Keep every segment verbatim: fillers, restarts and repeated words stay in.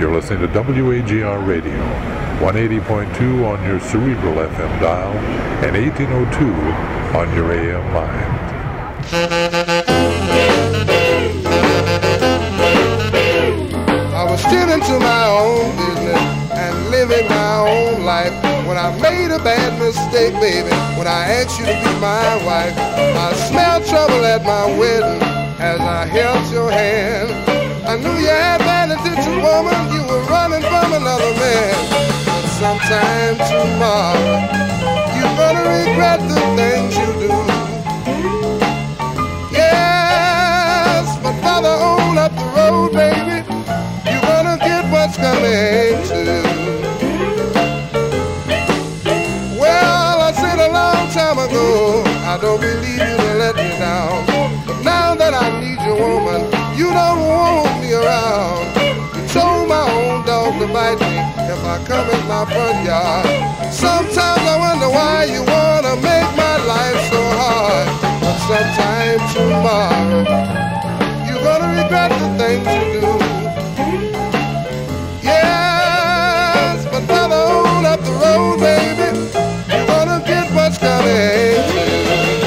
You're listening to W A G R Radio, one eighty point two on your cerebral F M dial and eighteen oh two on your A M line. I was still into my own business and living my own life when I made a bad mistake, baby. When I asked you to be my wife, I smelled trouble at my wedding as I held your hand. I knew you had bad intentions, woman. You were running from another man. But sometime tomorrow, you're gonna regret the things you do. Yes, but further on up the road, baby, you're gonna get what's coming too. Well, I said a long time ago, I don't believe you to let me down. But now that I need you, woman, you don't want me around. You told my own dog to bite me if I come in my front yard. Sometimes I wonder why you wanna make my life so hard. But sometime tomorrow, you're gonna regret the things you do. Yes, but further on up the road, baby, you're gonna get what's coming too.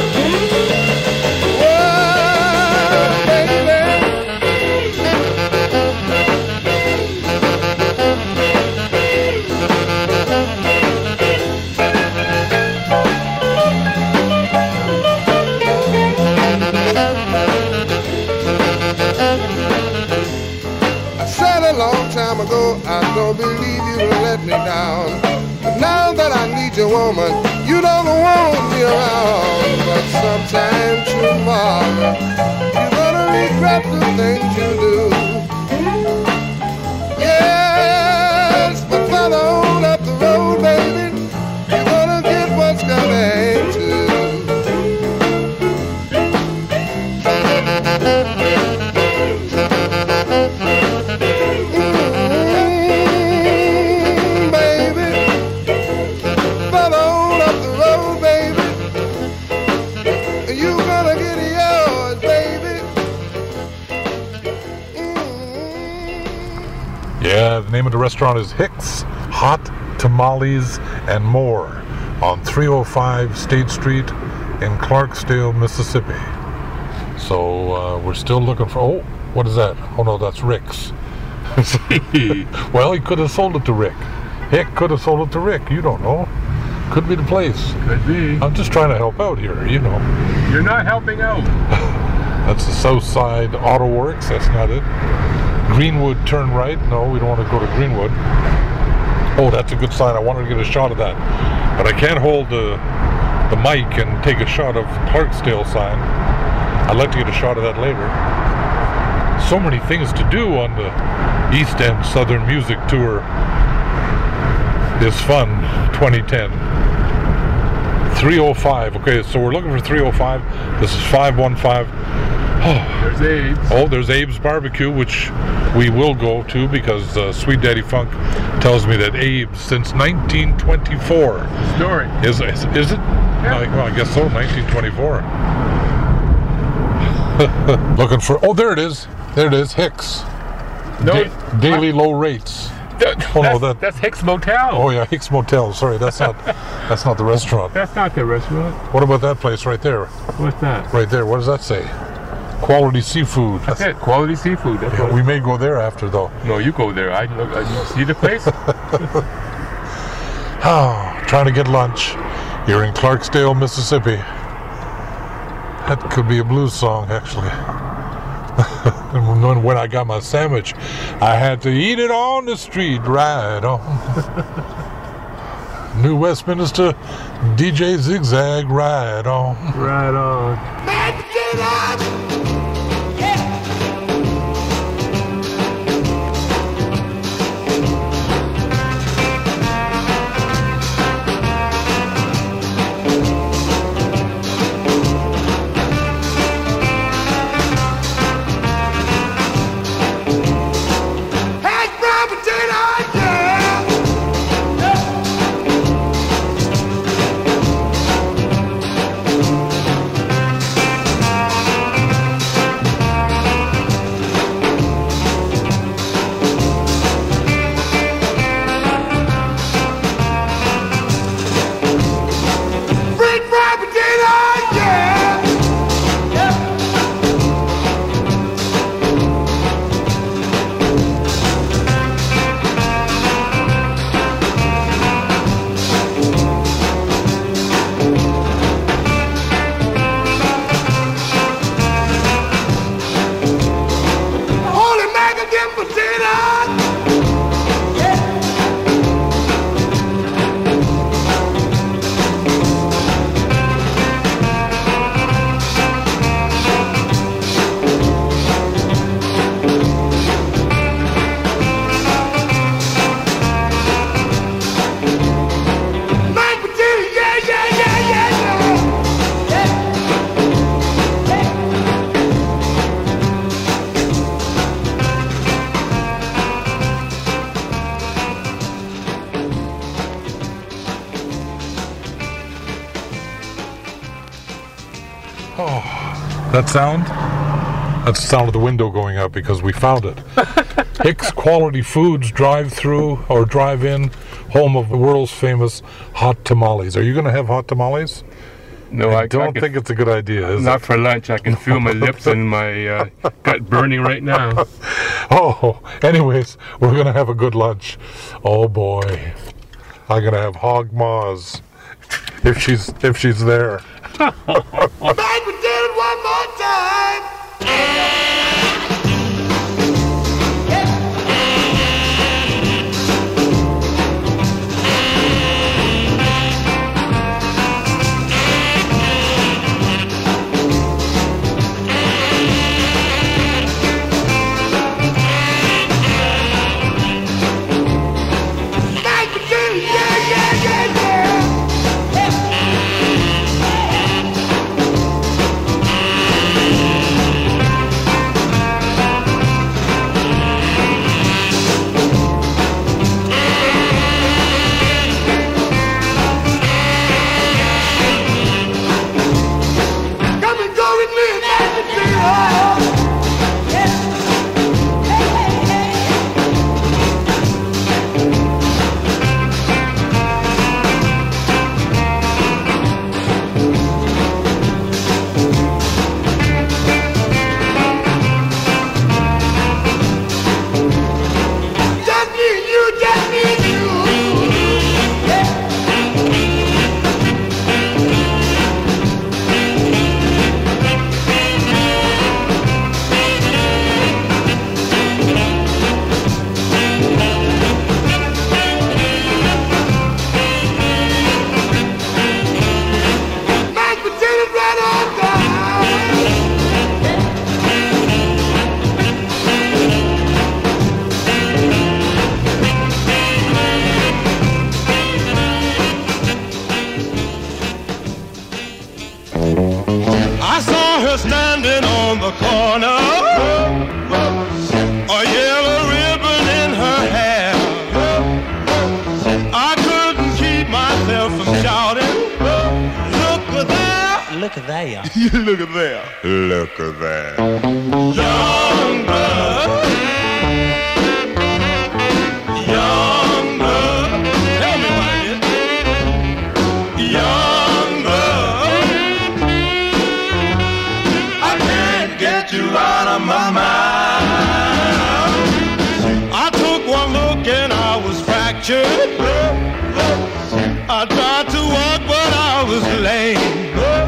Ago, I don't believe you let me down. But now that I need you, woman, you don't want me around. But sometime tomorrow, you're gonna regret the things you do. Yes, but further on up the road, baby, you're gonna get what's coming too. Yeah, the name of the restaurant is Hicks Hot Tamales and More on three oh five State Street in Clarksdale, Mississippi. So uh, we're still looking for, oh, what is that? Oh no, that's Rick's. Well, he could have sold it to Rick. Hick could have sold it to Rick, you don't know. Could be the place. Could be. I'm just trying to help out here, you know. You're not helping out. That's the South Side Auto Works, that's not it. Greenwood, turn right. No, we don't want to go to Greenwood. Oh, that's a good sign. I wanted to get a shot of that. But I can't hold the, the mic and take a shot of Clarksdale sign. I'd like to get a shot of that later. So many things to do on the East End Southern Music Tour. Is fun, twenty ten. three oh five. Okay, so we're looking for three oh five. This is five one five. Oh. There's Abe's. Oh, there's Abe's Barbecue, which we will go to because uh, Sweet Daddy Funk tells me that Abe's since nineteen twenty-four. Story. Is, is, is it? Yeah. Uh, well, I guess so, nineteen twenty-four. Looking for, oh, there it is. There it is, Hicks. No. Da- daily low rates. That, Oh, no, that's, that- that's Hicks Motel. Oh yeah, Hicks Motel. Sorry, that's not that's not the restaurant. That's not the restaurant. What about that place right there? What's that? Right there. What does that say? Quality seafood. That's it. Quality seafood. That's Yeah, what we may go there after though. No, you go there. I look. I see the place. Oh, trying to get lunch here in Clarksdale, Mississippi. That could be a blues song, actually. And when I got my sandwich, I had to eat it on the street, right on. New Westminster, D J Zigzag, right on. Right on. That sound? That's the sound of the window going up because we found it. Hicks Quality Foods drive-through or drive-in, home of the world's famous hot tamales. Are you going to have hot tamales? No, I, I don't I can, think it's a good idea, is not it? for lunch. I can feel my lips and my uh, gut burning right now. Oh, anyways, we're going to have a good lunch. Oh boy. I'm going to have hog maws if she's if she's there. Back we did it one more time. Back we did it, yeah, yeah, yeah, yeah. Come and go with me and back we did it. Just me and you, just me and you. Back we did it right on down. I saw her standing on the corner, a yellow ribbon in her hair. I couldn't keep myself from shouting, look there, Look at there. look at there, look at there. Young blood, young blood, tell me what it is. Young blood, I can't get you out of my mind. I took one look and I was fractured. I tried to walk but I was lame.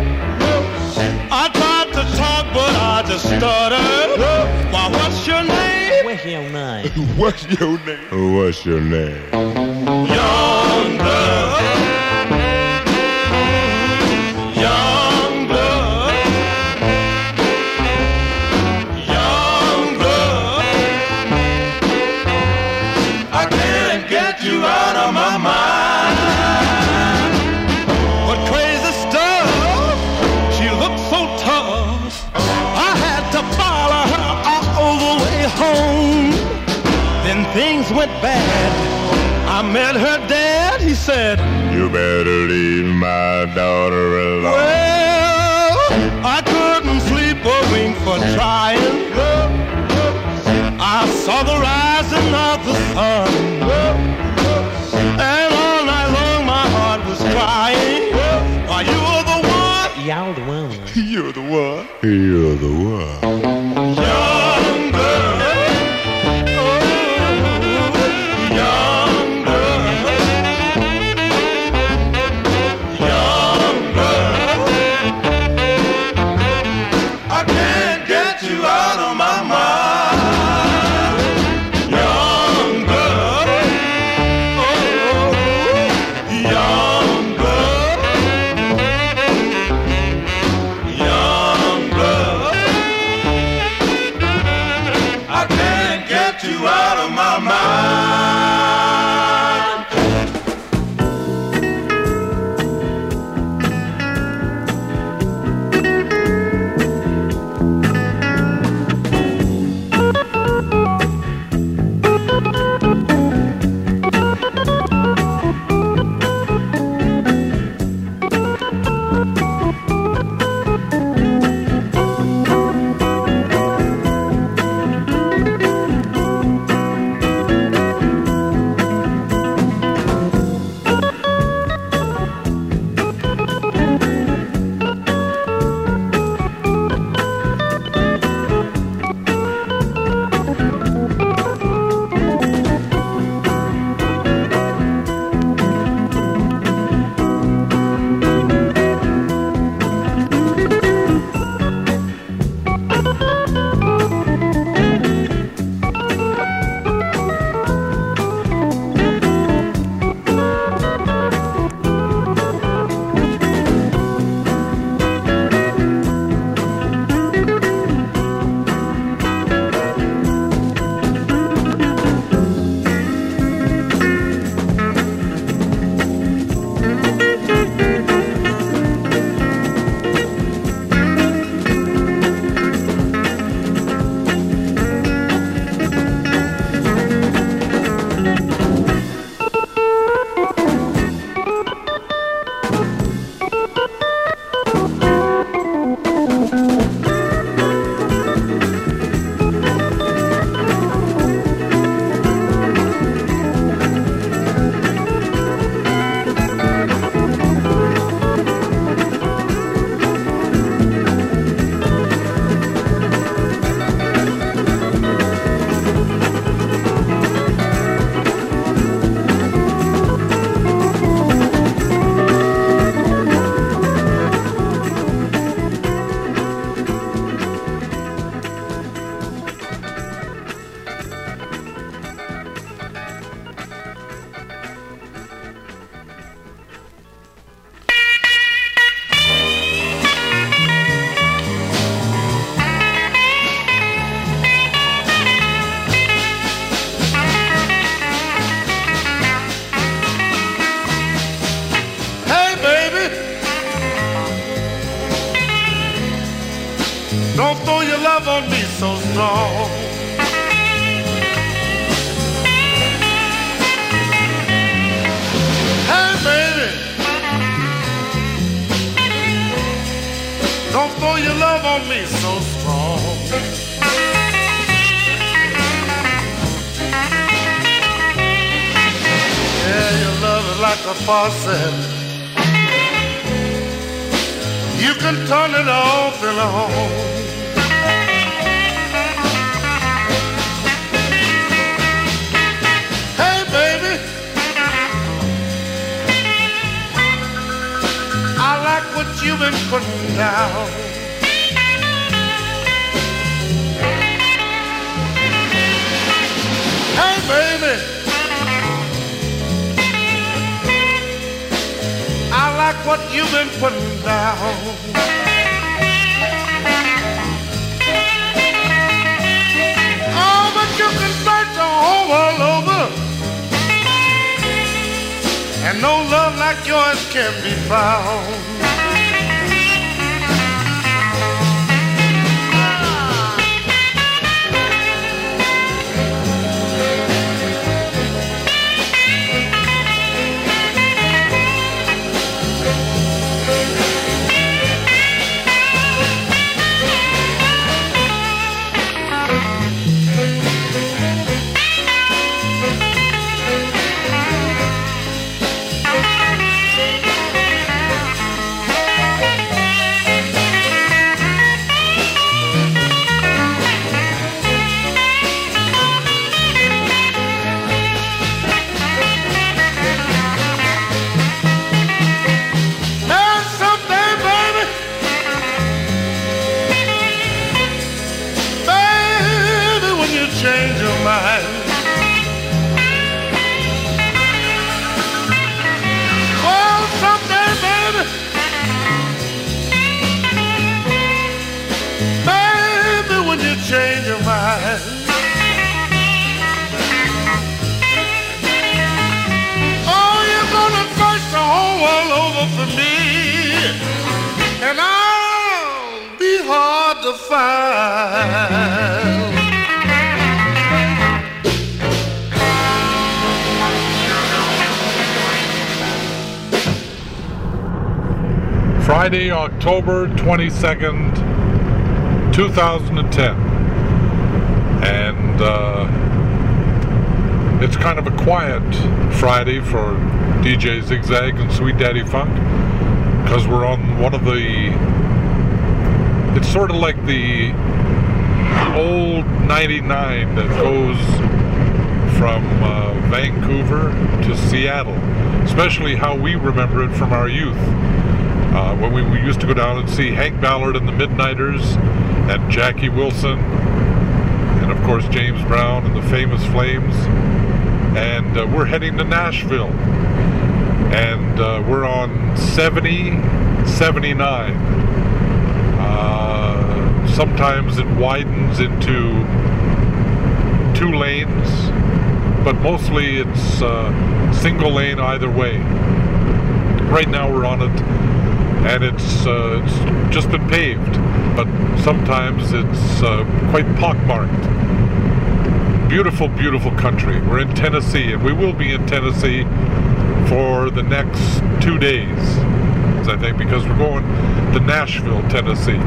I tried to talk but I just stuttered. Why, what's your name? Where's your name? What's your name? What's your name? Young blood. Young blood. Young blood. I can't get you out of my mind. What crazy stuff. She looked so tough. I had to follow her all the way home. Then things went bad. I met her dad. He said, you better leave my daughter alone. Well, I couldn't sleep a wink for trying. I saw the rising of the sun, and all night long my heart was crying. Why, you were the one. Y'all the one. You're the one. You're the one. Young girl. Oh, young girl. Young girl. I can't get you out of my mind. Young girl. Oh, young girl. Young blood, I can't get you out of my mind. strong. Hey, baby, don't throw your love on me so strong. Yeah, your love is like a faucet. You can turn it off and on. Hey, baby, I like what you've been putting down. Hey, baby, I like what you've been putting down. Oh, but you can search the whole world over, and no love like yours can be found. Change your mind. Oh, someday, baby, baby, when you change your mind. Oh, you're gonna search the whole world over for me, and I'll be hard to find. Friday, October twenty-second, two thousand ten. And uh, it's kind of a quiet Friday for D J Zigzag and Sweet Daddy Funk, because we're on one of the, it's sort of like the old ninety-nine that goes from uh, Vancouver to Seattle, especially how we remember it from our youth. Uh, when we, we used to go down and see Hank Ballard and the Midnighters and Jackie Wilson and of course James Brown and the Famous Flames. And uh, we're heading to Nashville, and uh, we're on seventy, seventy-nine. Uh, sometimes it widens into two lanes, but mostly it's uh, single lane either way. Right now we're on it, and it's, uh, it's just been paved, but sometimes it's uh, quite pockmarked. Beautiful, beautiful country. We're in Tennessee, and we will be in Tennessee for the next two days, I think, because we're going to Nashville, Tennessee.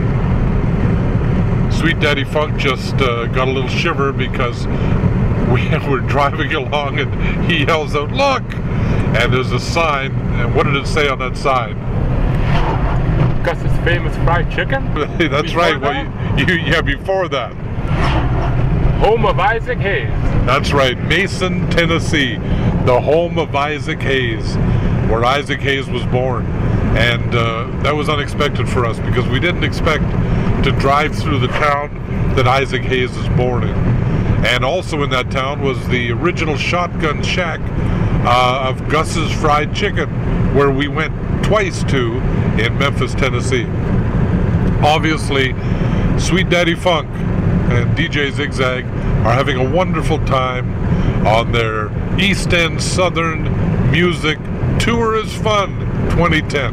Sweet Daddy Funk just uh, got a little shiver because we were driving along and he yells out, "Look!" And there's a sign, and what did it say on that sign? Gus's Famous Fried Chicken? That's before right. That? Well, you, you, yeah, before that. Home of Isaac Hayes. That's right, Mason, Tennessee, the home of Isaac Hayes, where Isaac Hayes was born. And uh, that was unexpected for us because we didn't expect to drive through the town that Isaac Hayes is born in. And also in that town was the original Shotgun Shack uh, of Gus's Fried Chicken, where we went twice to in Memphis, Tennessee. Obviously, Sweet Daddy Funk and D J Zigzag are having a wonderful time on their East End Southern Music Tour is Fun twenty ten.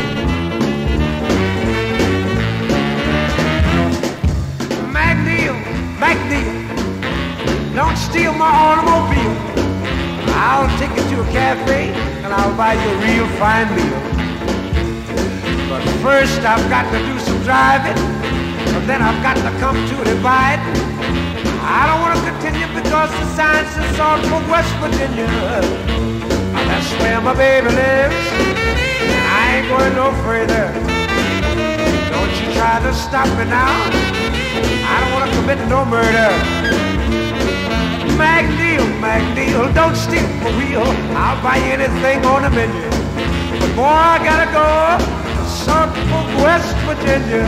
MacNeil MacNeil, don't steal my automobile. I'll take you to a cafe and I'll buy you a real fine meal. But first I've got to do some driving, but then I've got to come to a divide. I don't want to continue because the sign says Saltburg, West Virginia. That's where my baby lives, and I ain't going no further. Don't you try to stop me now. I don't want to commit no murder. MacNeil, MacNeil, don't steal my wheel. I'll buy you anything on the menu. But boy, I gotta go to Saltburg, West Virginia.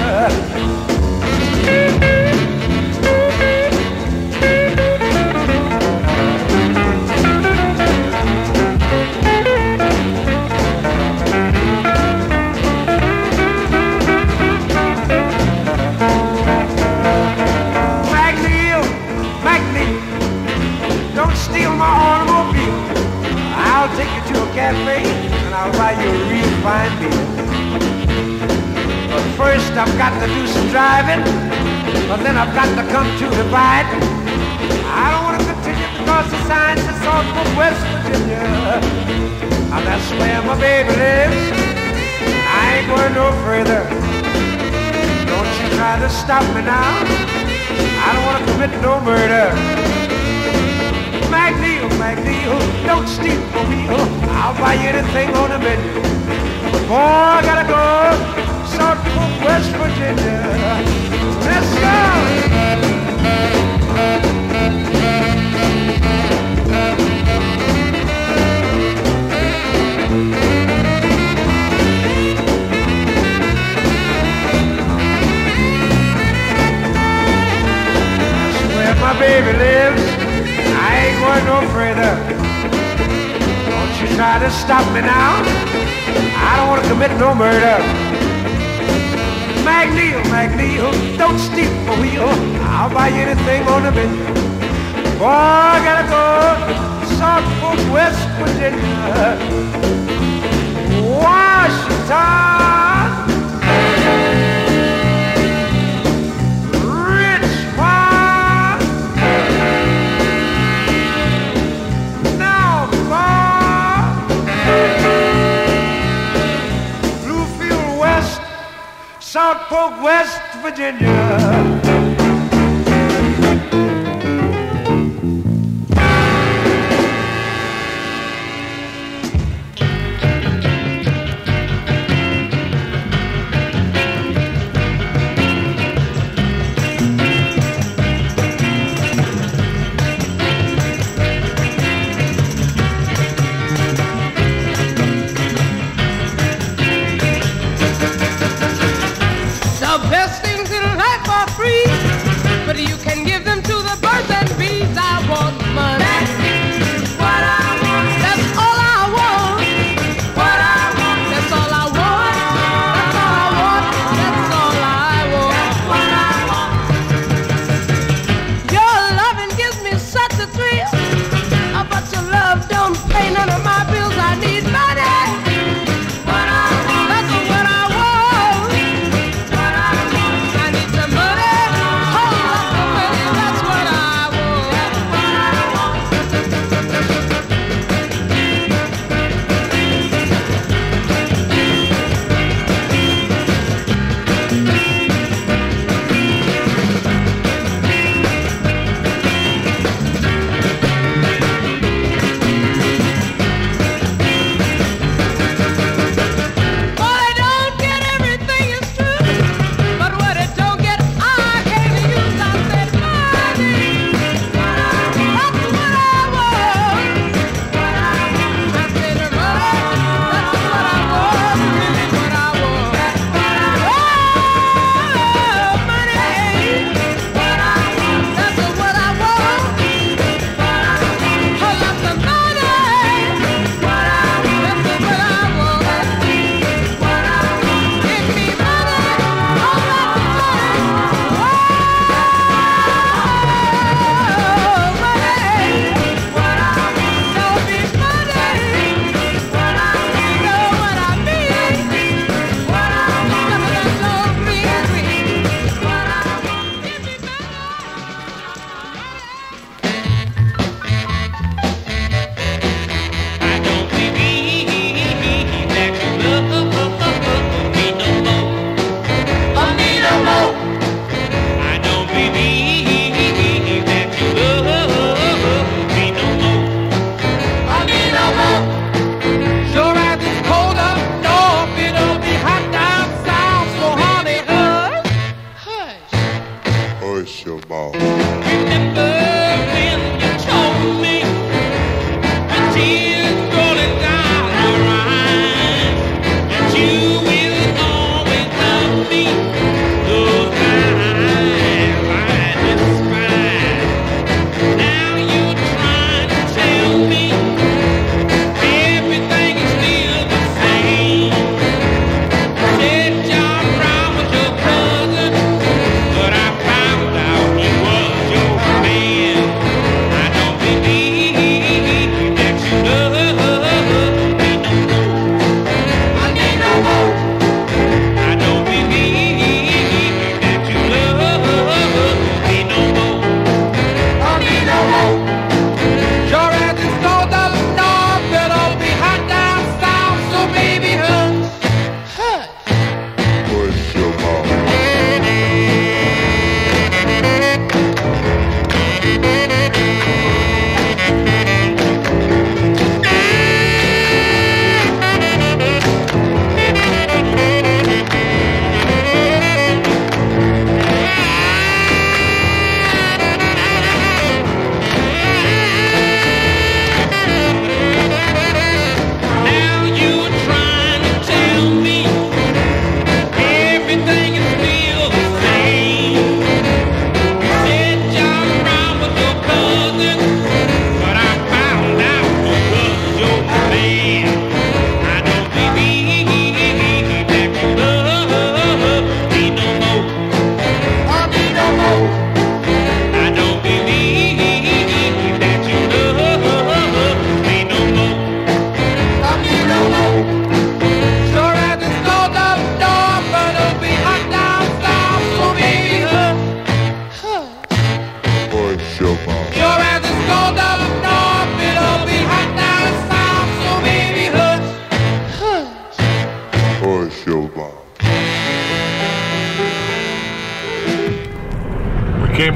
I'll take you to a cafe and I'll buy you a real fine meal. But first I've got to do some driving, but then I've got to come to a divide. I don't want to continue because the sign says Saltburg, West Virginia. And that's where my baby lives. I ain't going no further. Don't you try to stop me now. I don't want to commit no murder. MacNeil, MacNeil, don't steal my wheel. I'll buy you anything on the menu. But boy, I gotta go Saltburg, West Virginia. Let's go! That's where my baby lives. I ain't going no further. Don't you try to stop me now. I don't want to commit no murder. MacNeil, MacNeil, don't steal my wheel. I'll buy you anything on the menu. Boy, I gotta go to Saltburg, West Virginia. Washington. Saltburg, West Virginia. Best things in life are free.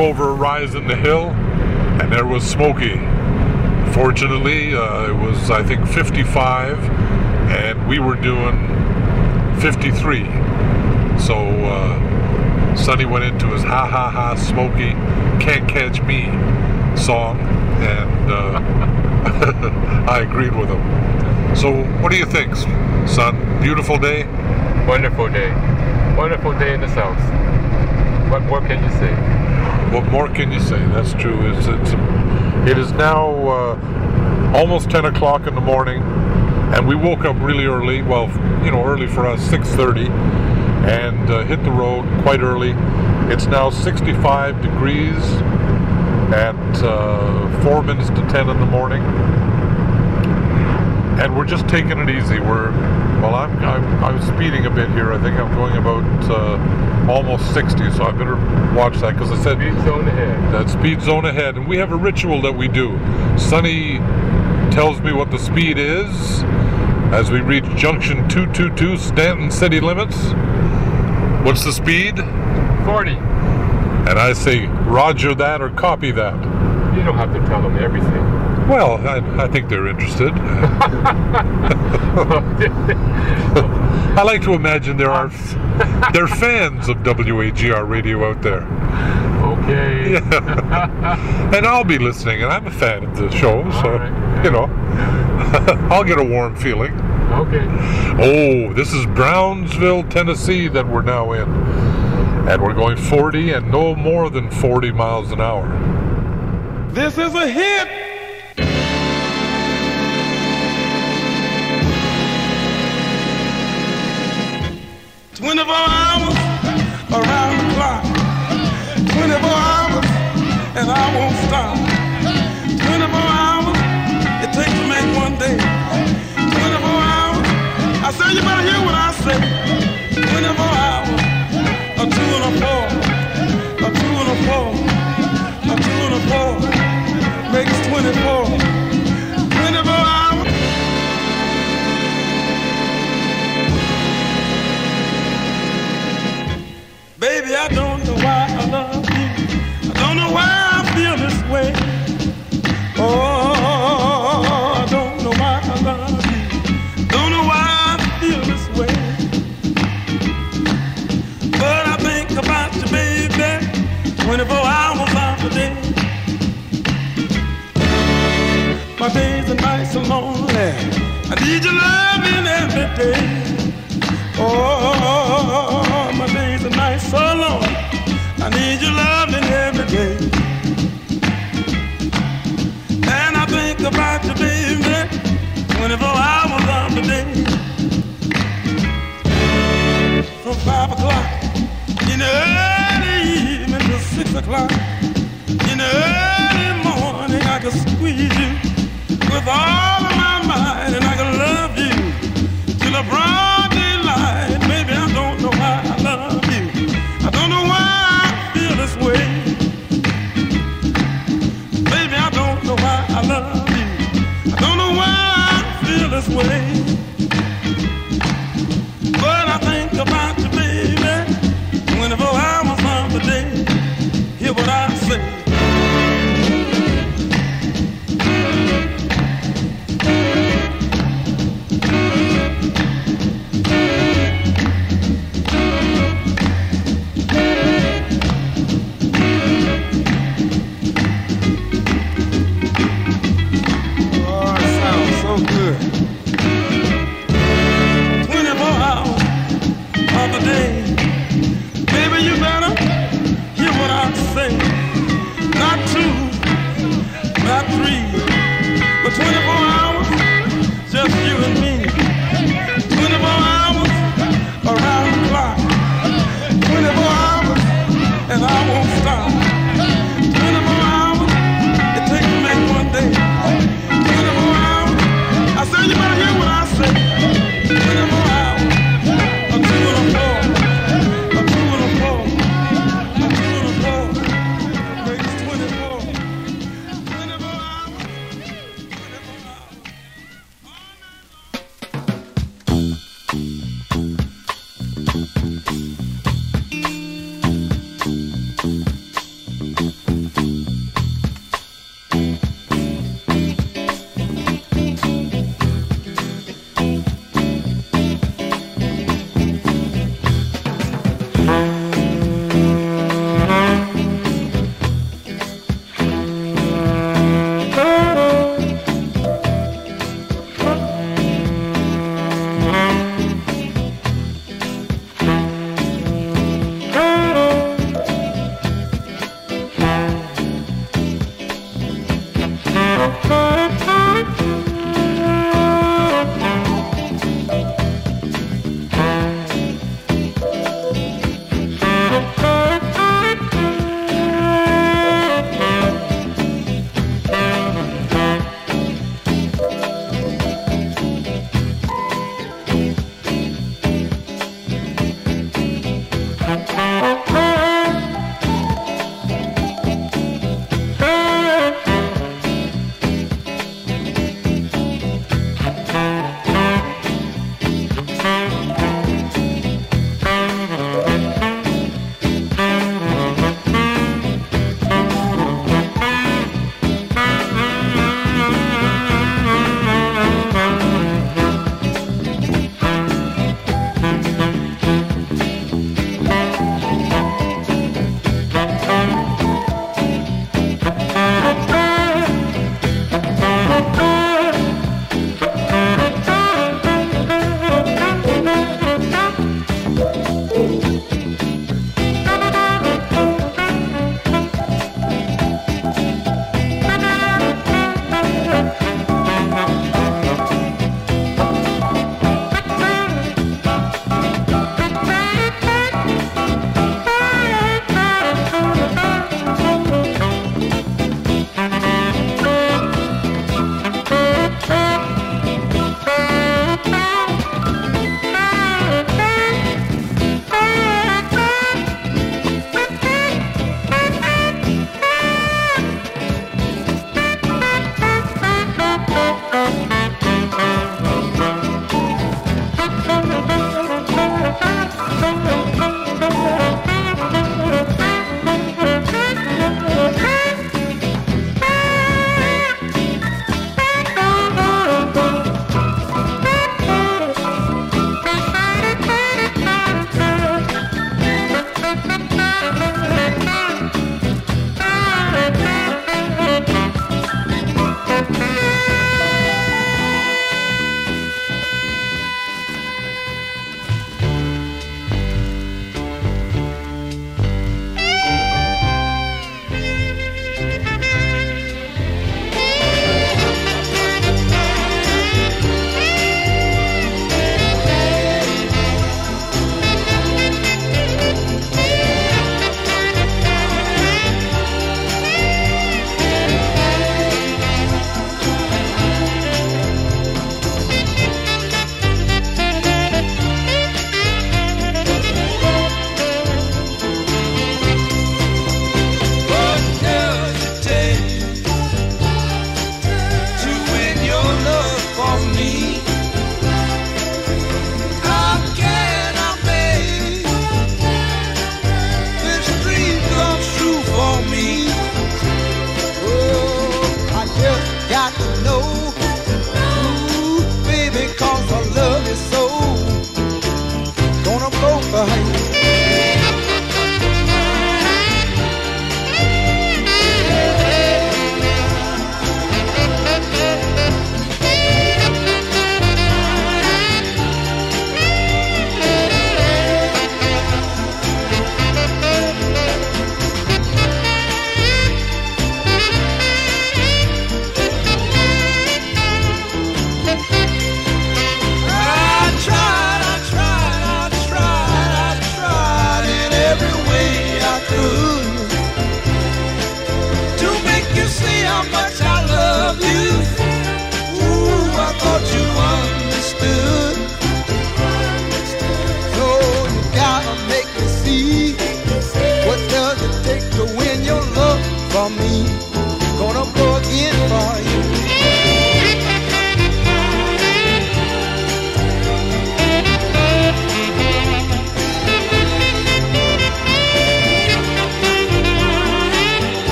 over a rise in the hill, and there was Smokey. Fortunately, uh, it was, I think, fifty-five, and we were doing fifty-three. So uh, Sonny went into his ha ha ha Smokey can't catch me song, and uh, I agreed with him. So what do you think, son? Beautiful day? Wonderful day. Wonderful day in the South. What more can you say? What more can you say? That's true. It's, it's, it is now uh, almost ten o'clock in the morning, and we woke up really early. Well, you know, early for us, six thirty, and uh, hit the road quite early. It's now sixty-five degrees at uh, four minutes to ten in the morning, and we're just taking it easy. We're well, I'm I'm, I'm speeding a bit here. I think I'm going about uh, almost sixty, so I better watch that, because I said speed zone ahead. That speed zone ahead, and we have a ritual that we do. Sonny tells me what the speed is as we reach junction two two two, Stanton city limits. What's the speed? forty. And I say, roger that or copy that. You don't have to tell them everything. Well, I, I think they're interested. I like to imagine there are there are fans of W A G R radio out there. Okay. Yeah. And I'll be listening, and I'm a fan of the show, so, right. You know, I'll get a warm feeling. Okay. Oh, this is Brownsville, Tennessee that we're now in. And we're going forty and no more than forty miles an hour. This is a hit. twenty-four hours around the clock. twenty-four hours and I won't stop. twenty-four hours it takes to make one day. twenty-four hours. I say you better hear what I say. twenty-four hours. A two and a four. A two and a four. A two and a four makes twenty-four. twenty-four hours. Baby, I don't know why I love you. I don't know why I feel this way. Oh, I don't know why I love you. Don't know why I feel this way. But I think about you, baby, twenty-four hours of the day. My days and nights are lonely. I need your loving every day. Oh, my days and nights so long. I need your loving every day. And I think about you, baby, twenty-four hours of the day. From five o'clock in the early evening to six o'clock in the early morning, I can squeeze you with all of my might, and I can love you till the broad daylight. Baby, I don't know why I love you. I don't know why I feel this way. Baby, I don't know why I love you. I don't know why I feel this way. But I think about you, baby, twenty-four hours of the day. Hear what I say. Oh, it sounds so good.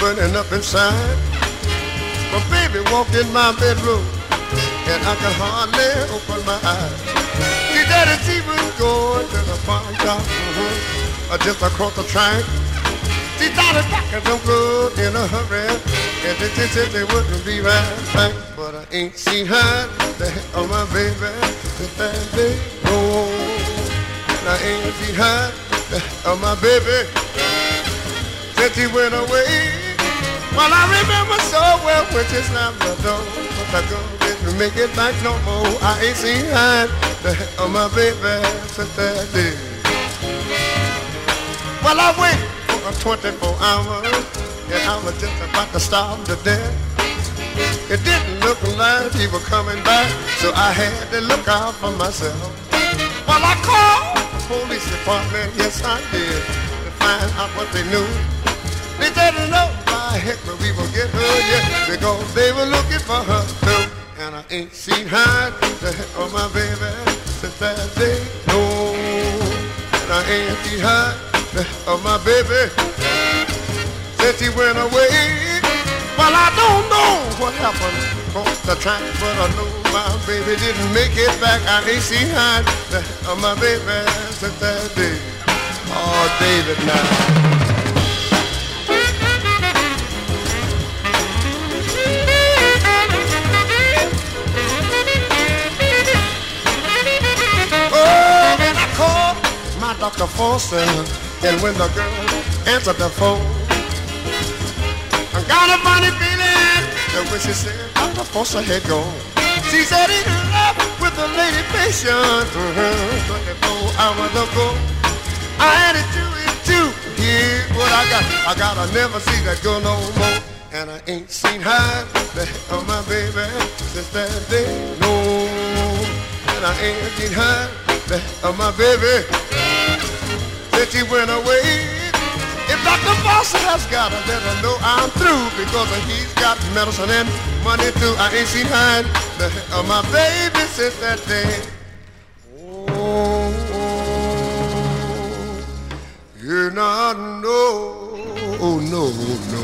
burning up inside. My baby walked in my bedroom, and I could hardly open my eyes. See, Daddy, she was going to the pawn shop, uh-huh, uh, just across the track. She started packing some clothes in a hurry, and they just said they wouldn't be right back. But I ain't seen her, the hell of my baby, since that day, no. And I ain't seen her, the hell of my baby, since she went away. Well, I remember so well when she slammed the door, but the girl didn't make it back no more. I ain't seen her, the hell of my baby, since that day. Well, I waited for twenty-four hours, and I was just about to starve to death. It didn't look like he was coming back, so I had to look out for myself. Well, I called the police department, yes I did, to find out what they knew. They didn't know by heck where we will get her yet, because they were looking for her too. And I ain't seen her, the heck of my baby, since that day, no. And I ain't seen her, the heck of my baby, since he went away. Well, I don't know what happened across the track, but I know my baby didn't make it back. I ain't seen her, the heck of my baby, since that day. Oh, David now. Doctor Foster, and when the girl answered the phone, I got a funny feeling that when she said Doctor Foster had gone, she said he left with a lady patient, uh-huh, twenty-four hours ago. I had it to it too, here's what I got. I gotta never see that girl no more, and I ain't seen her, the hell of my baby, since that day, no. And I ain't seen her, the hell of my baby, since he went away. If Doctor Foster has got her, let her know I'm through, because he's got medicine and money too. I ain't seen her, the hell of my baby, since that day. Oh, oh, you not know, oh no, no.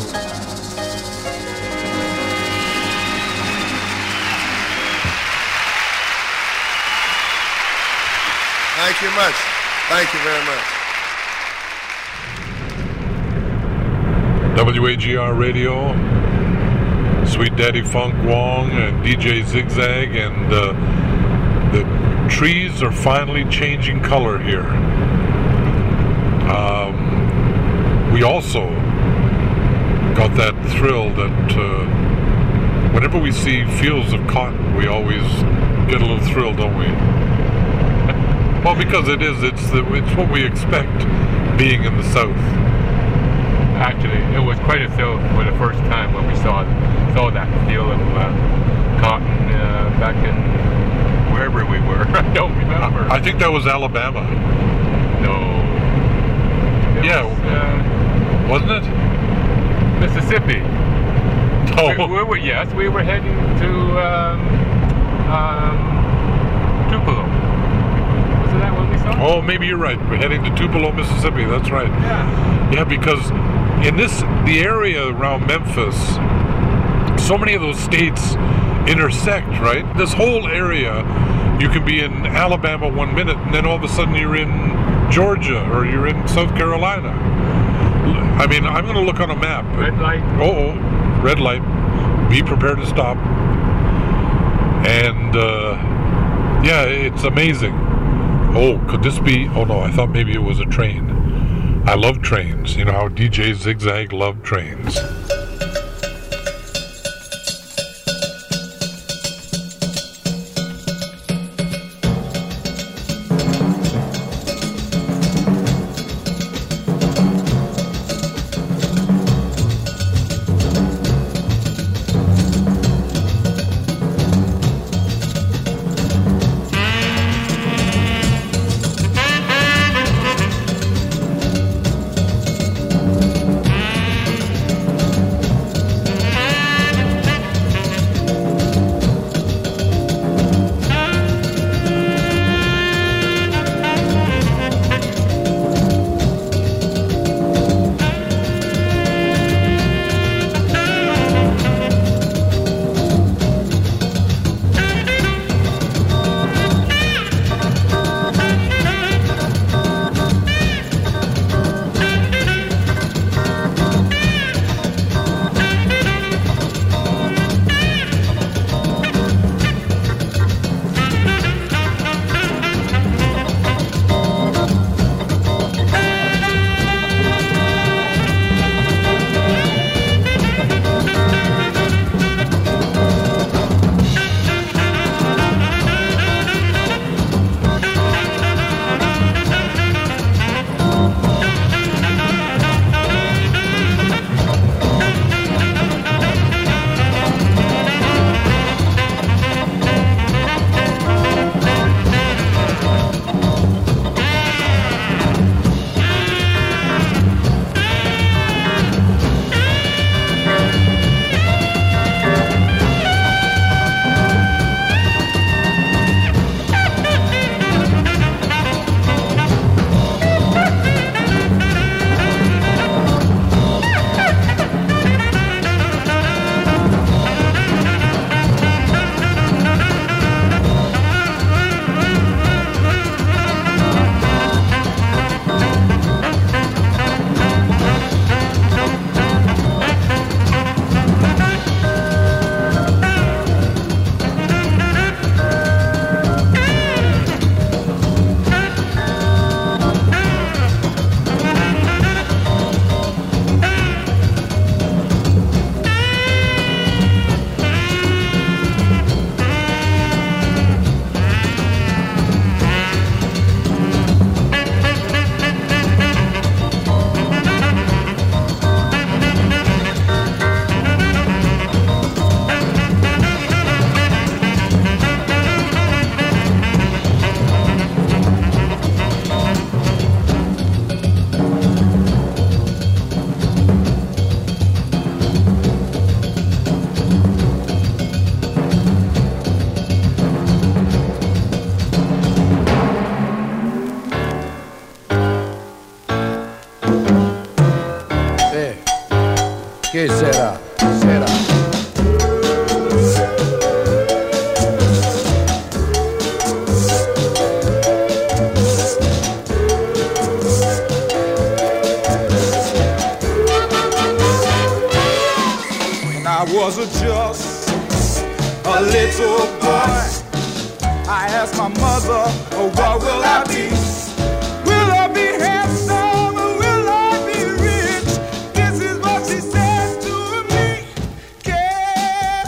Thank you much. Thank you very much. W A G R Radio, Sweet Daddy Funk Wong and D J Zigzag, and uh, the trees are finally changing color here. Um, we also got that thrill that uh, whenever we see fields of cotton, we always get a little thrill, don't we? Well, because it is, it's, the, it's what we expect being in the South. Actually, it was quite a thrill for the first time when we saw saw that field of uh, cotton uh, back in wherever we were. I don't remember. I think that was Alabama. No. It yeah. Was, uh, wasn't it? Mississippi. Oh. We, we were, yes, we were heading to um, um, Tupelo. Was that what we saw? Oh, maybe you're right. We're heading to Tupelo, Mississippi. That's right. Yeah. Yeah, because in this, the area around Memphis, so many of those states intersect, right? This whole area, you can be in Alabama one minute, and then all of a sudden you're in Georgia, or you're in South Carolina. I mean, I'm going to look on a map. Red light. Oh, red light. Be prepared to stop. And, uh, yeah, it's amazing. Oh, could this be? Oh, no, I thought maybe it was a train. I love trains. You know how D J Zigzag loved trains. ¿Qué será? Será. When I was a just a little boy, I asked my mother, oh, what will I be? Will I be handsome or will I be rich? This is what she said to me. Said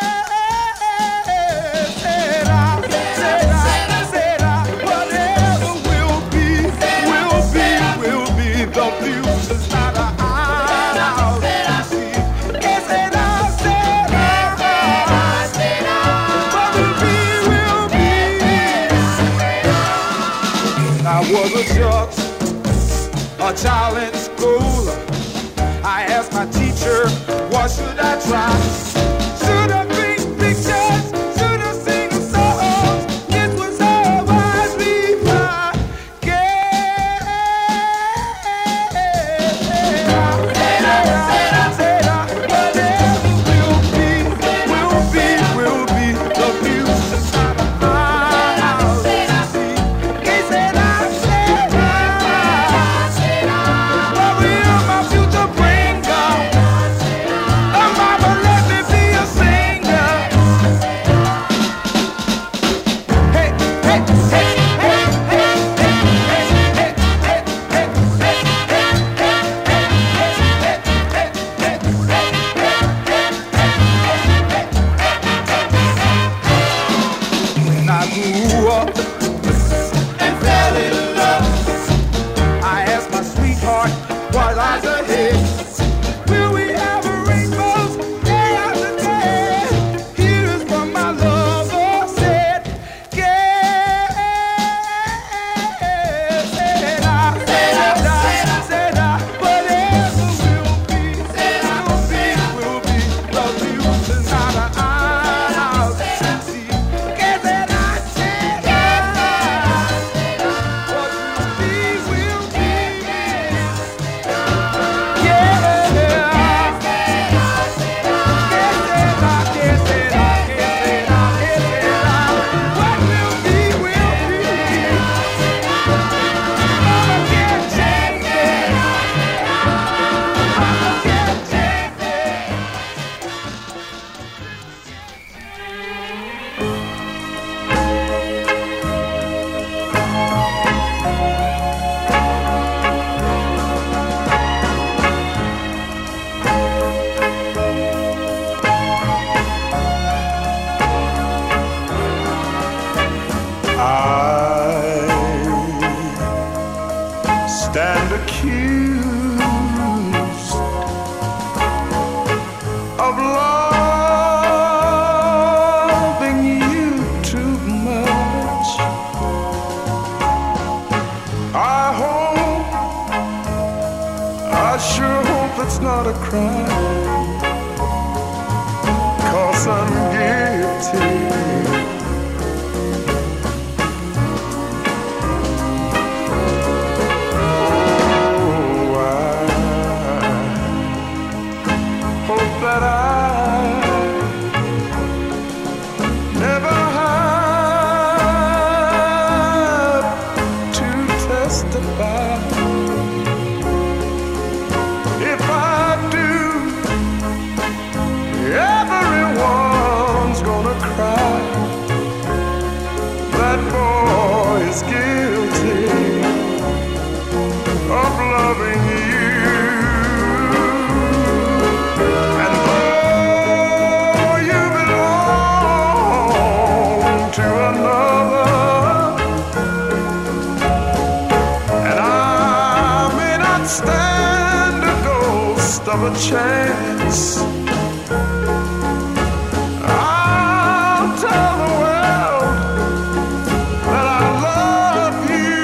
I, said I, said I, whatever will be, will be, will be. The future's not a aisle to see. Yes, said I, said I, said I, what will be, will be. I was a just a child in school. I asked my teacher, what should I try? Should I paint pictures? Should I sing songs? It was a wise reply. Said I, said I, whatever will be, will be, will be. The future's not a house to see. He said I, said I, what will my future bring, God? Oh, mama, let me be a singer. Hey, hey, hey, hey, hey, hey, hey, hey, hey, when I grew up and fell in love, I asked my sweetheart what lies ahead. Will we have rainbows day after day? Here's what my lover said. Yeah, said I, said I, said I, whatever will be, will be, will be. The future's not an aisle to see. Yeah, said I, said I, what will be, will be. I stand accused of loving you too much. I hope, I sure hope it's not a crime, 'cause I'm guilty. That I never had to testify. If I do, everyone's gonna cry. That boy is guilty of loving you. Stand a ghost of a chance. I'll tell the world that I love you,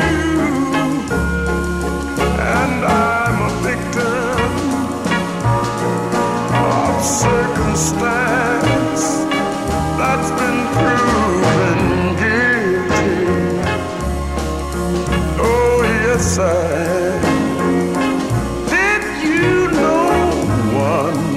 and I'm a victim of circumstance that's been proven guilty. Oh yes, I. Did you know one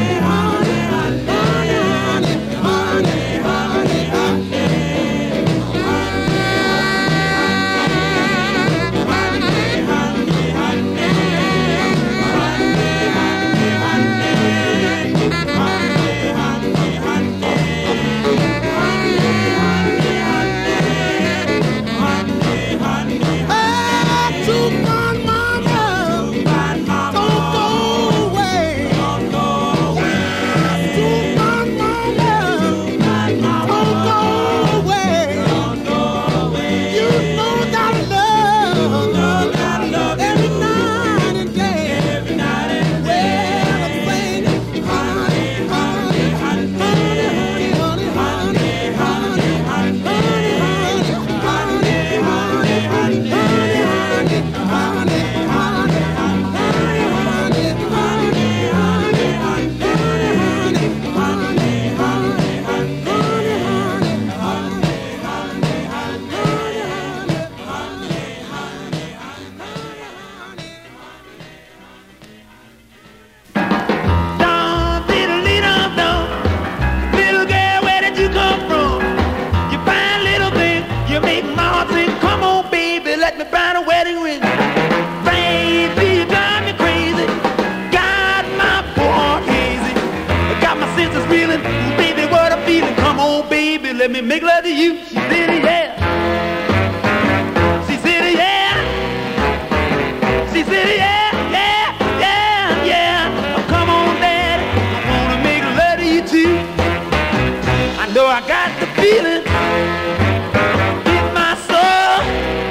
Let me make love to you. She said, yeah. She said, yeah. She said, yeah, yeah, yeah, yeah. Oh, come on, Daddy. I wanna make love to you too. I know I got the feeling in my soul.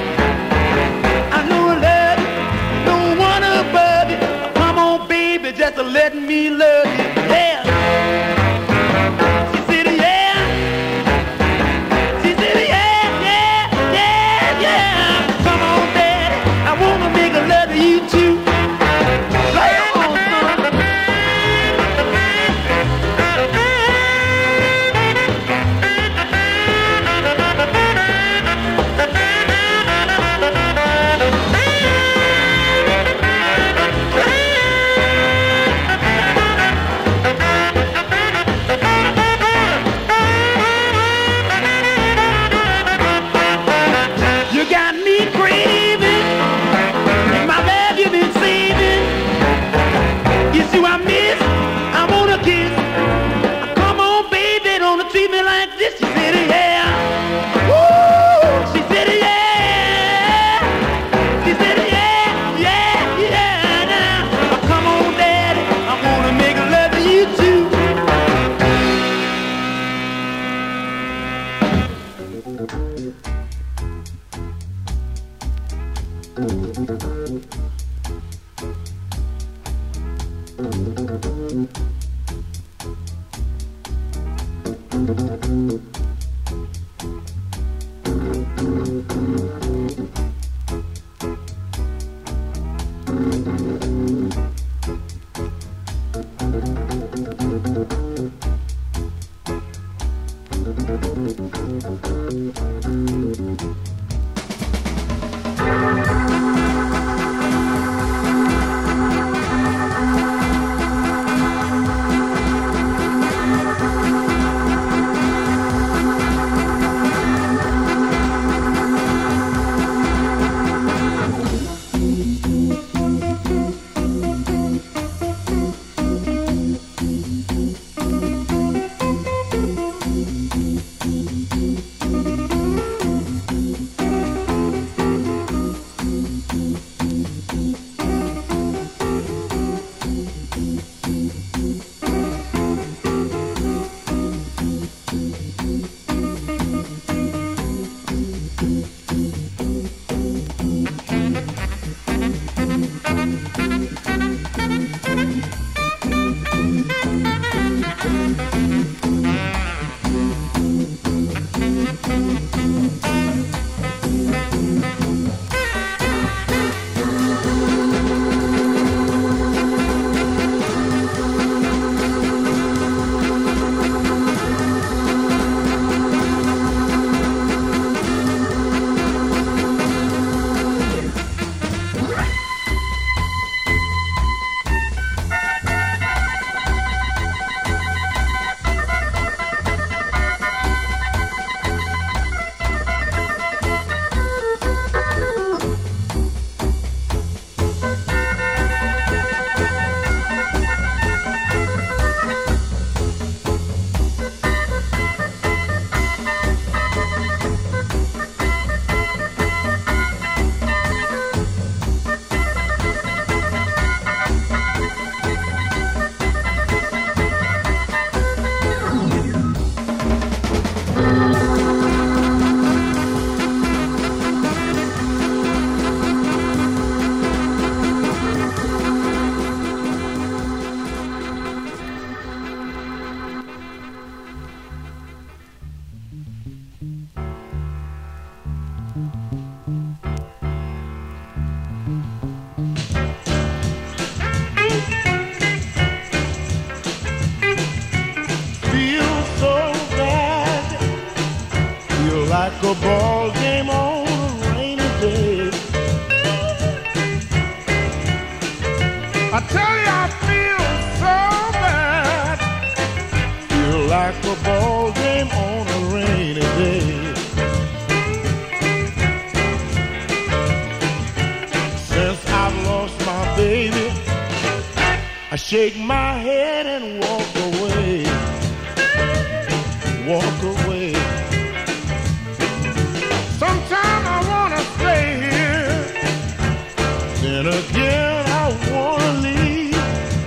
I know I love you, no one above you. Oh, come on, baby, just to let me love you. Yeah. You too. Like like a ball game on a rainy day. I tell you, I feel so bad. Feel like a ball game on a rainy day. Since I've lost my baby, I shake my head and walk away. Walk away. Sometimes I wanna stay here, then again I wanna leave.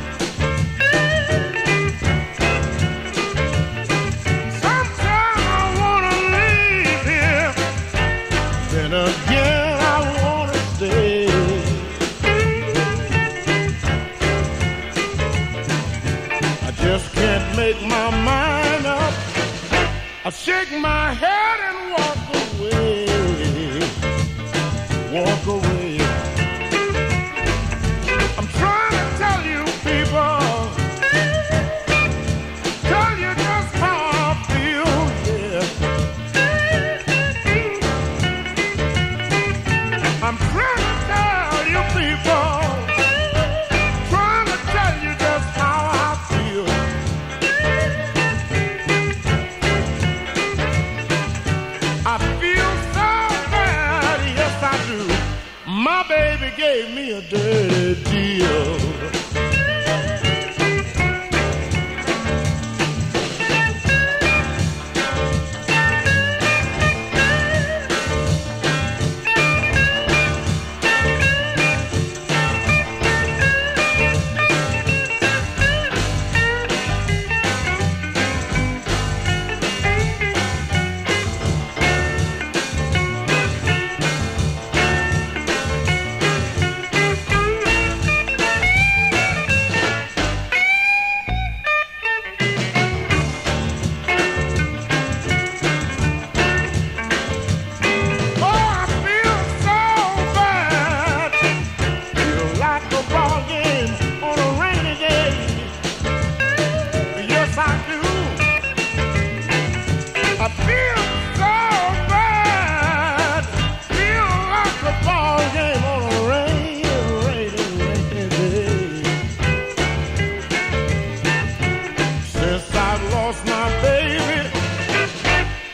Sometimes I wanna leave here, then again I wanna stay. I just can't make my mind up. I shake my head and walk away, walk away. I'm trying to tell you people, tell you just how I feel, yeah. I'm trying to tell you people, trying to tell you just how I feel. I feel so bad, yes I do. My baby gave me a dirty deal.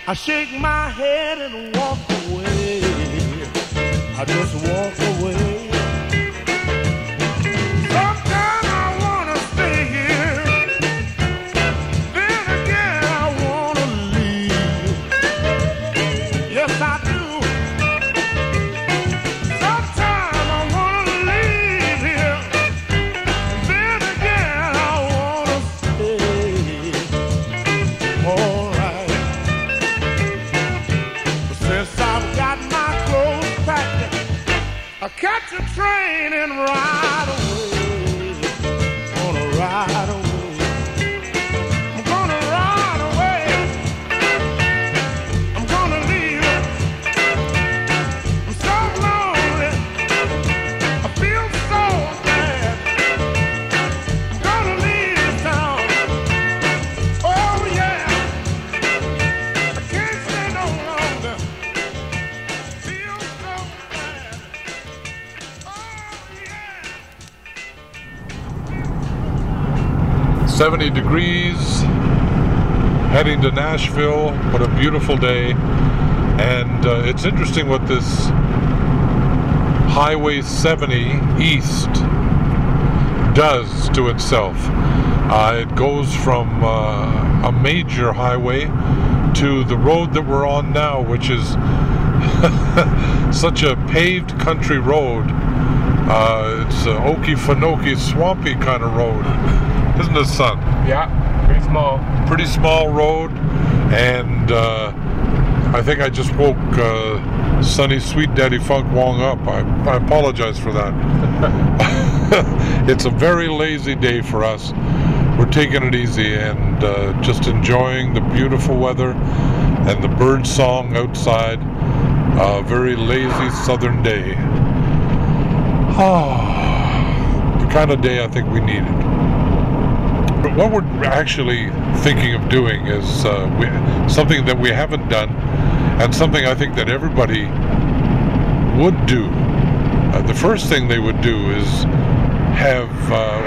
I shake my head and walk away. I just walk away. Sometimes I wanna stay here, then again I wanna leave. Yes, I do. Sometimes I wanna leave here, then again I wanna stay. All right. Since I've got my clothes packed, I catch a train and ride away. Gonna ride away. I'm gonna ride away. I'm gonna leave it. I'm so lonely. I feel so bad. I'm gonna leave this town. Oh yeah. I can't stay no longer. Feel so bad. Oh yeah. seventy degrees, heading to Nashville. What a beautiful day. And uh, it's interesting what this Highway seventy East does to itself. Uh, it goes from uh, a major highway to the road that we're on now, which is such a paved country road. Uh, it's an Okefenokee, swampy kind of road. Isn't it, son? Yeah, pretty small. Pretty small road, and uh, I think I just woke uh, Sonny Sweet Daddy Funk Wong up. I, I apologize for that. It's a very lazy day for us. We're taking it easy and uh, just enjoying the beautiful weather and the bird song outside. A very lazy southern day. Oh, the kind of day I think we needed. But what we're actually thinking of doing is uh, we, something that we haven't done, and something I think that everybody would do. Uh, the first thing they would do is have uh,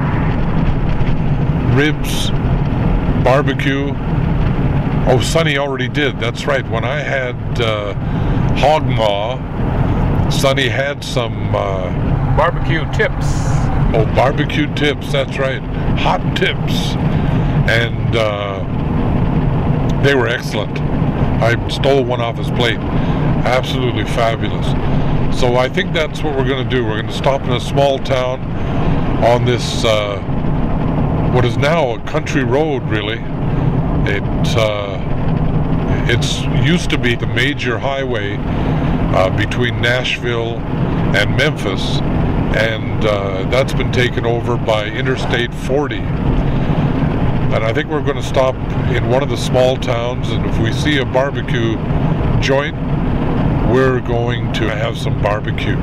ribs, barbecue. Oh, Sonny already did. That's right. When I had uh, hog maw, Sonny had some uh, Barbecue tips. oh barbecue tips. That's right, hot tips, and uh, they were excellent. I stole one off his plate. Absolutely fabulous. So I think that's what we're going to do. We're going to stop in a small town on this uh, what is now a country road, really. It uh, it's used to be the major highway uh, between Nashville and Memphis, and uh, that's been taken over by Interstate forty. And I think we're going to stop in one of the small towns, and if we see a barbecue joint, we're going to have some barbecue.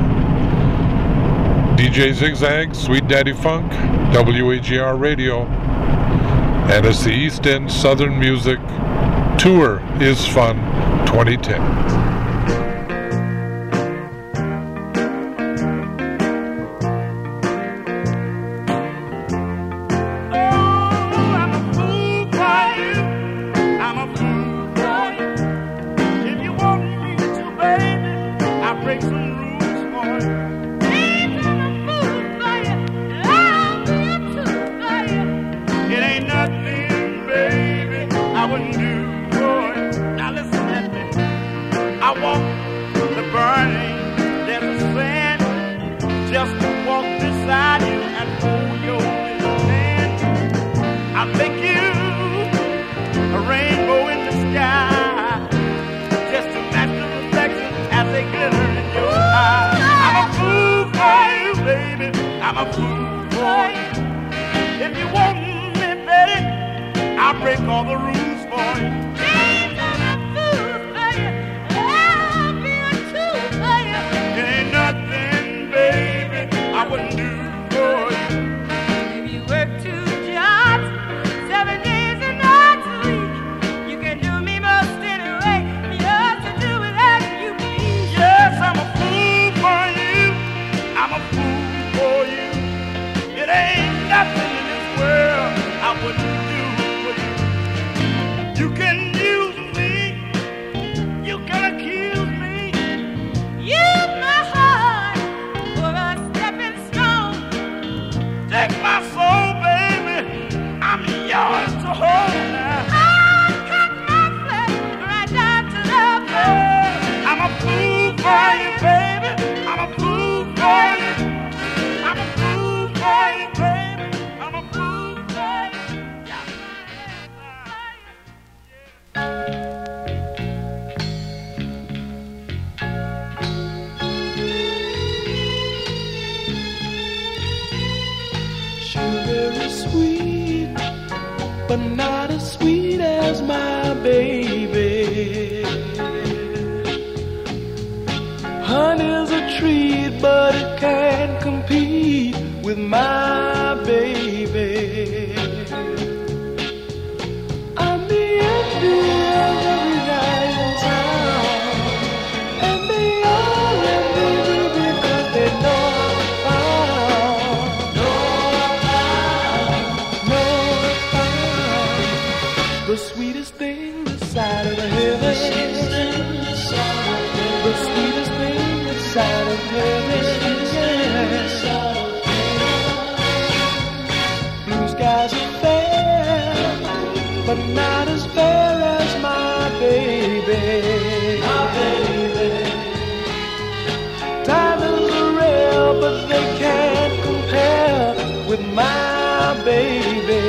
D J Zigzag, Sweet Daddy Funk, W A G R Radio, and it's the East End Southern Music Tour is Fun twenty ten. Nothing in this world I wouldn't do for you. You can do sweet, but not as sweet as my baby. Honey's a treat, but it can't compete with my baby. I'm the envy of every guy in town, and they all envy me because they know I'm fine. Know I'm fine. Know I'm fine. The sweetest thing this side of heaven. The sweetest thing this side of heaven. The sweetest thing this side of heaven. Blue skies are fair, but not as fair as my baby. My baby. Diamonds are rare, but they can't compare with my baby.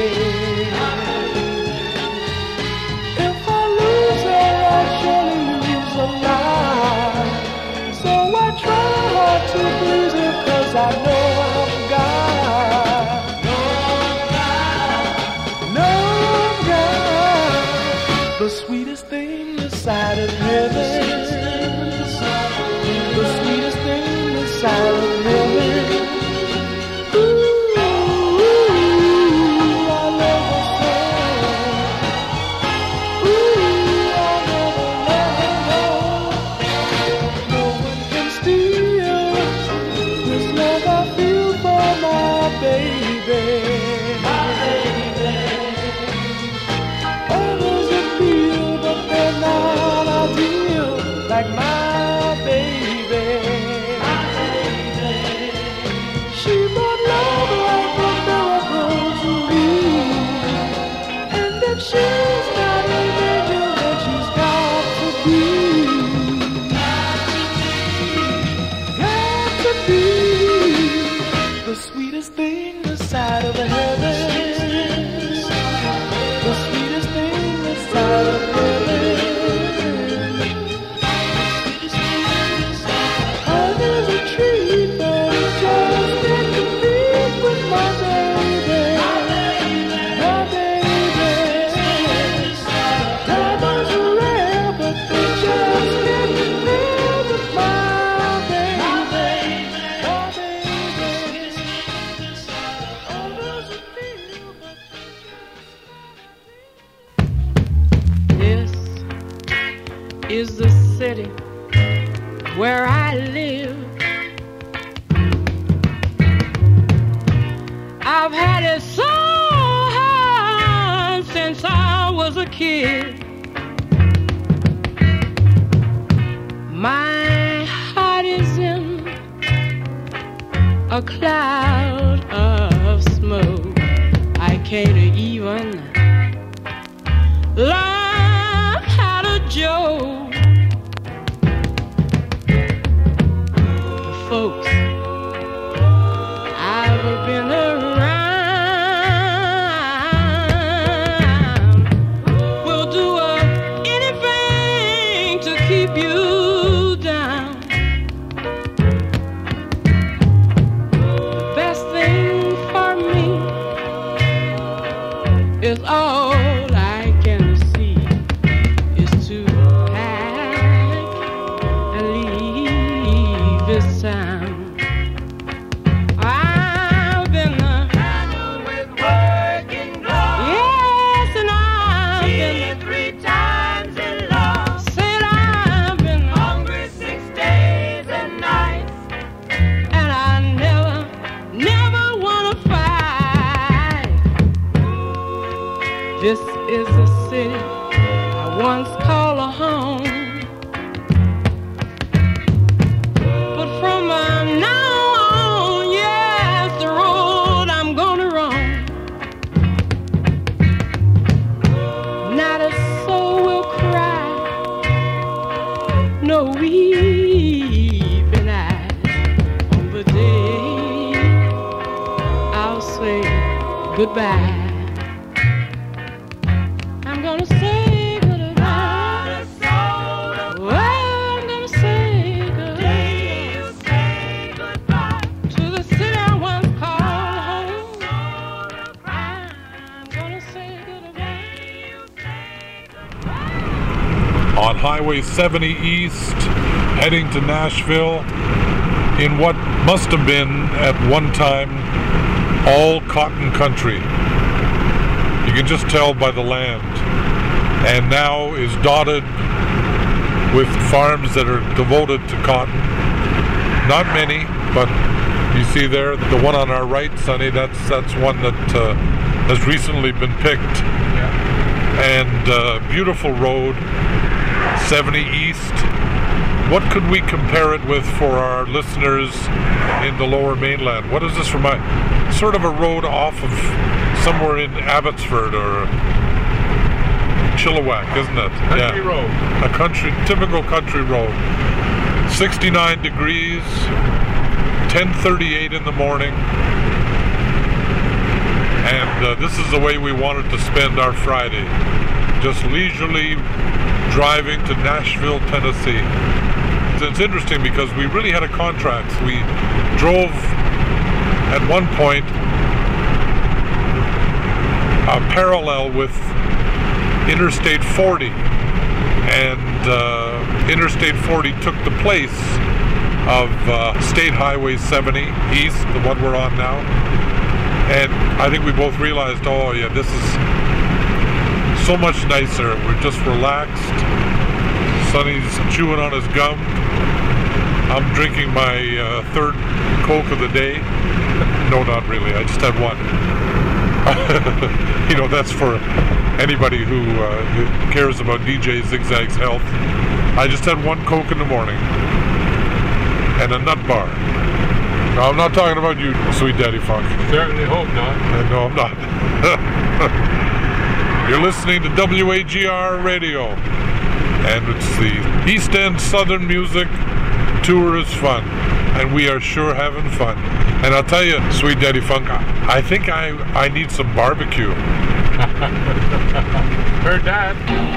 If I lose her, I surely lose a lot. So I try hard to please her, 'cause I know I'm God. The sweetest thing this side of heaven. The sweetest thing this side of heaven. Ooh, I love her so. Ooh, I never let her go. No one can steal this love I feel for my baby. My baby. Others appeal, but they're not ideal like my baby. My baby. She brought love like a miracle to me. And if she's not an angel, then she's got to be. Got to be the sweetest thing this side of heaven. The sweetest thing this side of heaven. Honey's a treat, but it just can't compete with my baby. My baby. Diamonds are rare, but they just can't compare with my baby. My baby. Others appeal, but this is the city where I live. I've had it so hard since I was a kid. My heart is in a cloud of smoke. I can't even learn how to joke. The folks I've been around will do anything to keep you down. The best thing for me is all I can see is to pack and leave this town. I've been handled with working gloves. Yes, and I've been three times in love. Said I've been hungry six days and nights, and I never, never wanna fight. This is the city I once called a home. But from uh, now on, yes, the road I'm gonna roam. Not a soul will cry, no weeping eyes on the day I'll say goodbye. I'm gonna say goodbye. Well, I'm gonna say goodbye to the city I once called home. Highway seventy East, heading to Nashville in what must have been, at one time, all cotton country. You can just tell by the land. And now is dotted with farms that are devoted to cotton. Not many, but you see there, the one on our right, Sonny, that's that's one that uh, has recently been picked. Yeah. And uh, beautiful road, seventy East. What could we compare it with for our listeners in the Lower Mainland? What is this from? A sort of a road off of somewhere in Abbotsford or Chilliwack, isn't it? Country yeah. road. A country, typical country road. sixty-nine degrees, ten thirty-eight in the morning. And uh, this is the way we wanted to spend our Friday. Just leisurely driving to Nashville, Tennessee. It's interesting because we really had a contract. We drove at one point uh, parallel with Interstate forty, and uh, Interstate forty took the place of uh, State Highway seventy East, the one we're on now. And I think we both realized, oh yeah, this is so much nicer. We're just relaxed. Sonny's chewing on his gum. I'm drinking my uh, third Coke of the day. No, not really. I just had one. You know, that's for anybody who, uh, who cares about D J Zigzag's health. I just had one Coke in the morning and a nut bar. No, I'm not talking about you, Sweet Daddy Funk. Certainly hope not. Uh, no, I'm not. You're listening to W A G R Radio, and it's the East End Southern Music Tour is fun, and we are sure having fun. And I'll tell you, Sweet Daddy Funk, I think I, I need some barbecue. Heard that.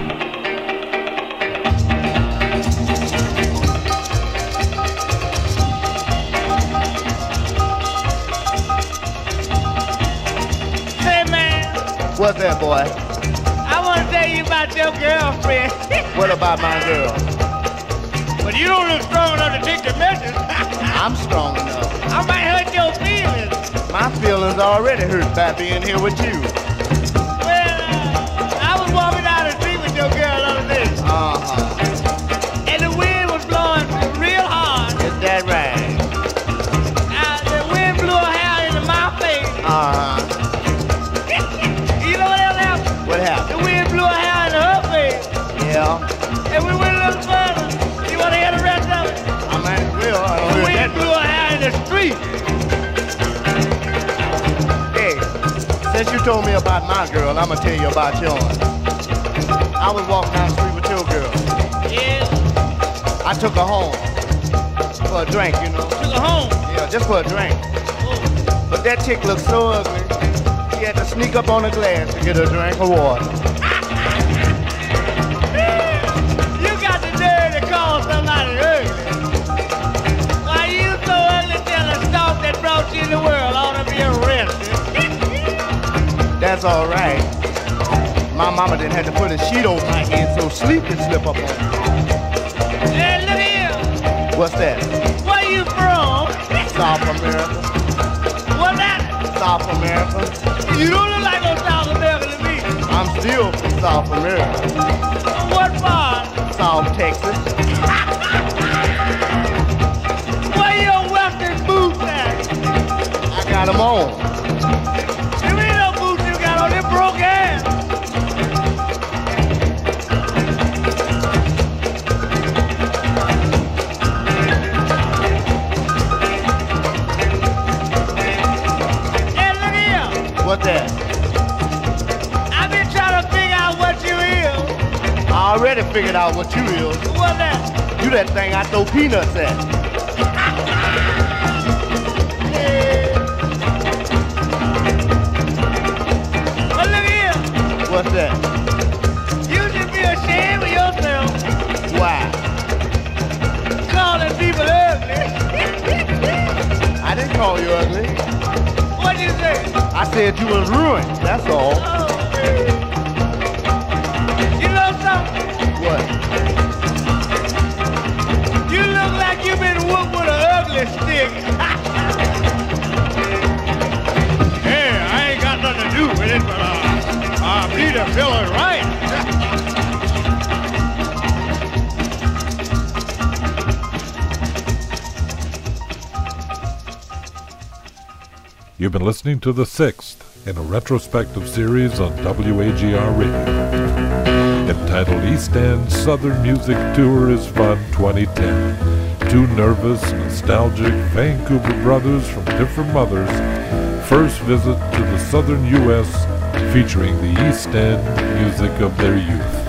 Hey man, What's that, boy? I want to tell you about your girlfriend. What about my girl? But you don't look strong enough to take the message. I'm strong enough. I might hurt your feelings. My feelings already hurt by being here with you. Well, uh, I was walking down the street with your girl the other day, Uh-huh. and the wind was blowing real hard. Is that right? Uh, the wind blew her hair into my face. Uh-huh. You know what else happened? What The happened? wind blew her hair into her face, Yeah. and we went a little further. You want to hear the rest of it? I might as well. I The don't hear wind that. blew her hair in the street. Hey, since you told me about my girl, I'm gonna tell you about yours. I was walking down the street with your girl. Yeah, I took her home for a drink, you know. took her home. Yeah, just for a drink. But that chick looked so ugly, she had to sneak up on the glass to get a drink of water. You got the nerve to call somebody ugly. Why you so ugly till the stalk that brought you in the world ought to be arrested? That's all right. My mama didn't have to put a sheet over my head so sleep could slip up on me. Hey, look here. What's that? Where you from? South America. What's that? South America. You don't look like no South American to me. I'm still from South America. What part? South Texas. Where your western boots at? I got them on. You ain't no boots you got on them broke ass. Hey, look here. What's that? I've been trying to figure out what you is. I already figured out what you is. What's that? You that thing I throw peanuts at. But look here. What's that? You should be ashamed of yourself Why? calling people ugly. I didn't call you ugly. What'd you say? I said you was ruined. That's all. Oh, man. You know something? What? deadly stick. Hey, I ain't got nothing to do with it, but uh, I believe the fellow's right. You've been listening to The Sixth in a retrospective series on W A G R Radio. Entitled East End Southern Music Tour is Fun twenty ten. Two nervous, nostalgic Vancouver brothers from different mothers first visit to the southern U S featuring the East End music of their youth.